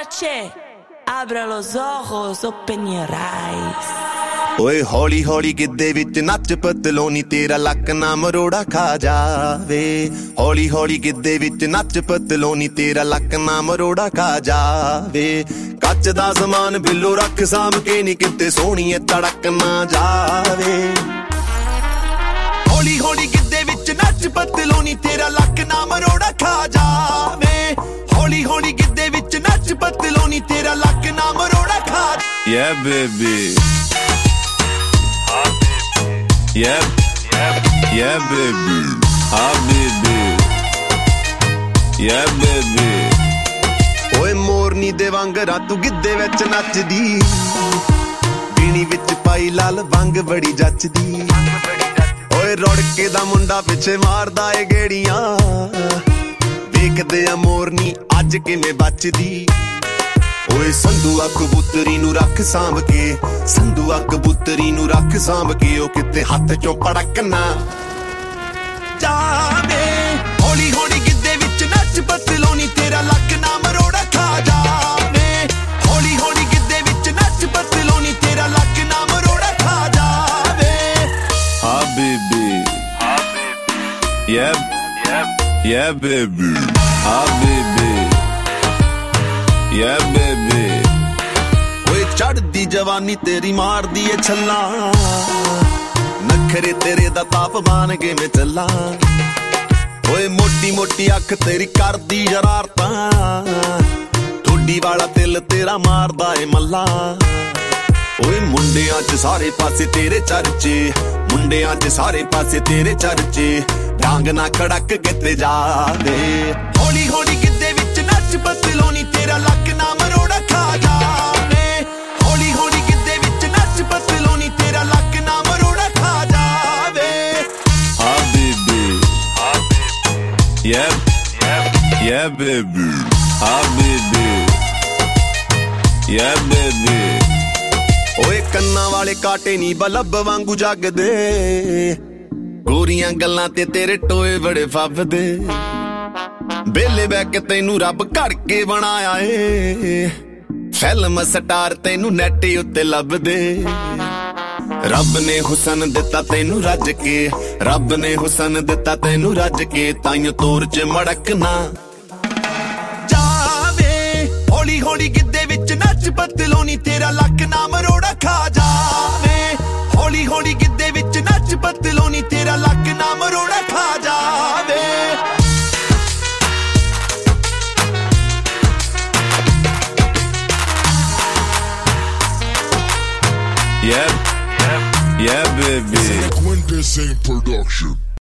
noche. Abre los ojos, open your eyes. ਓਏ ਹੌਲੀ ਹੌਲੀ ਗਿੱਧੇ ਵਿੱਚ ਨੱਚ ਪਤਲੋਨੀ ਤੇਰਾ ਲੱਕ ਨਾ ਮਰੋੜਾ ਖਾ ਜਾਵੇ ਹੌਲੀ ਹੌਲੀ ਗਿੱਧੇ ਵਿੱਚ ਨੱਚ ਪਤਲੋਨੀ ਤੇਰਾ ਲੱਕ ਨਾ ਮਰੋੜਾ ਖਾ ਜਾਵੇ ਕੱਚ ਦਾ ਸਮਾਨ ਬਿੱਲੋ ਰੱਖ ਸਾਂਭ ਕੇ ਨੀ ਕਿਤੇ ਸੋਹਣੀਏ ਤੜਕ ਨਾ ਜਾਵੇ ਹੌਲੀ ਹੌਲੀ ਗਿੱਧੇ ਵਿੱਚ ਨੱਚ ਪਤਲੋਨੀ ਤੇਰਾ ਲੱਕ ਨਾ ਮਰੋੜਾ ਖਾ ਜਾਵੇ ਹੌਲੀ ਹੌਲੀ ਗਿੱਧੇ ਵਿੱਚ ਨੱਚ ਪਤਲੋਨੀ ਤੇਰਾ ਲੱਕ ਨਾ ਮਰੋੜਾ ਖਾ Yeah baby Yeah, yeah baby, ah baby, yeah baby. ਓਏ ਮੋਰਨੀ ਦੇ ਵਾਂਗਰਾ ਤੂੰ ਗਿੱਧੇ ਵਿੱਚ ਨੱਚਦੀ ਬੀਣੀ ਵਿੱਚ ਪਾਈ ਲਾਲ ਵੰਗ ਬੜੀ ਜੱਚਦੀ ਓਏ ਰੁੜਕੇ ਦਾ ਮੁੰਡਾ ਪਿੱਛੇ ਮਾਰਦਾ ਏ ਗੇੜੀਆਂ ਵੇਖਦੇ ਆ ਮੋਰਨੀ ਅੱਜ ਕਿਵੇਂ ਬਚਦੀ ਓਏ ਸੰਧੂਆ ਕਬੂਤਰੀ ਨੂੰ ਰੱਖ ਸਾਂਭ ਕੇ ਸੰਧੂਆ ਕਬੂਤਰੀ ਨੂੰ ਰੱਖ ਸਾਂਭ ਕੇ ਉਹ ਕਿਤੇ ਹੱਥ ਚੋਂ ਪੜਕ ਨਾ ਜਾਵੇ ਹੌਲੀ ਹੌਲੀ ਗਿੱਧੇ ਵਿੱਚ ਨੱਚ ਪਤਲੋਨੀ ਤੇਰਾ ਲੱਕ ਨਾ ਮਰੋੜਾ ਖਾ ਜਾਵੇ ਹੌਲੀ ਹੌਲੀ ਗਿੱਧੇ ਵਿੱਚ ਨੱਚ ਪਤਲੋਨੀ ਤੇਰਾ ਲੱਕ ਨਾ ਮਰੋੜਾ ਖਾ ਜਾਵੇ Ah baby, yeah, yeah baby, ah baby, yeah baby. ਓਏ ਚੜਦੀ ਜਵਾਨੀ ਤੇਰੀ ਮਾਰਦੀ ਏ ਛੱਲਾਂ ਨਖਰੇ ਤੇਰੇ ਦਾ ਤਾਪਮਾਨ ਕਿਵੇਂ ਚੱਲਾਂ ਓਏ ਮੋਟੀ ਮੋਟੀ ਅੱਖ ਤੇਰੀ ਕਰਦੀ ਸ਼ਰਾਰਤਾਂ ਠੋਡੀ ਵਾਲਾ ਦਿਲ ਤੇਰਾ ਮਾਰਦਾ ਏ ਮੱਲਾ ਓਏ ਮੁੰਡਿਆਂ 'ਚ ਸਾਰੇ ਪਾਸੇ ਤੇਰੇ ਚਰਚੇ ਮੁੰਡਿਆਂ 'ਚ ਸਾਰੇ ਪਾਸੇ ਤੇਰੇ ਚਰਚੇ ਡਾਂਗ ਨਾ ਖੜਕ ਕਿਤੇ ਜਾਵੇ ਹੌਲੀ ਹੌਲੀ ਗਿੱਧੇ ਵਿੱਚ ਨੱਚ ਪਤਲੋਨੀ ਤੇਰਾ ਲੱਕ ਨਾ ਮਰੋੜਾ ਖਾ ਜਾਵੇ ਹੌਲੀ ਹੌਲੀ ਗਿੱਧੇ ਵਿੱਚ ਨੱਚ ਪਤਲੋਨੀ ਤੇਰਾ ਲੱਕ ਨਾ ਮਰੋੜਾ ਖਾ ਜਾਵੇ Ah baby, yeah, yeah baby, ah baby, yeah baby. ਓਏ ਕੰਨਾਂ ਵਾਲੇ ਕਾਟੇ ਨੀ ਬਲਬ ਵਾਂਗੂ ਜਗਦੇ ਗੋਰੀਆਂ ਗੱਲਾਂ ਤੇ ਤੇਰੇ ਟੋਏ ਬੜੇ ਫੱਬਦੇ ਬੇਲੇ ਬੈ ਕੇ ਤੈਨੂੰ ਰੱਬ ਘੜ ਕੇ ਬਣਾਇਆ ਏ ਫਿਲਮ ਸਟਾਰ ਤੈਨੂੰ ਨੈਟ ਉੱਤੇ ਲੱਭਦੇ ਰੱਬ ਨੇ ਹੁਸਨ ਦਿੱਤਾ ਤੈਨੂੰ ਰੱਜ ਕੇ ਰੱਬ ਨੇ ਹੁਸਨ ਦਿੱਤਾ ਤੈਨੂੰ ਰੱਜ ਕੇ ਤਾਈਂ ਤੋਰ 'ਚ ਮੜਕ ਨਾ ਜਾਵੇ ਹੌਲੀ ਹੌਲੀ ਗਿੱਧੇ ਵਿੱਚ ਨੱਚ ਪਤਲੋਨੀ ਤੇਰਾ ਲੱਕ ਨਾ ਮਰੋੜਾ ਖਾ ਜਾਵੇ ਹੌਲੀ ਹੌਲੀ ਗਿੱਧੇ ਵਿੱਚ ਨੱਚ ਪਤਲੋਨੀ ਤੇਰਾ ਲੱਕ ਨਾ ਮਰੋੜਾ ਖਾ ਜਾਵੇ Yeah, yeah baby. Quintessence Production.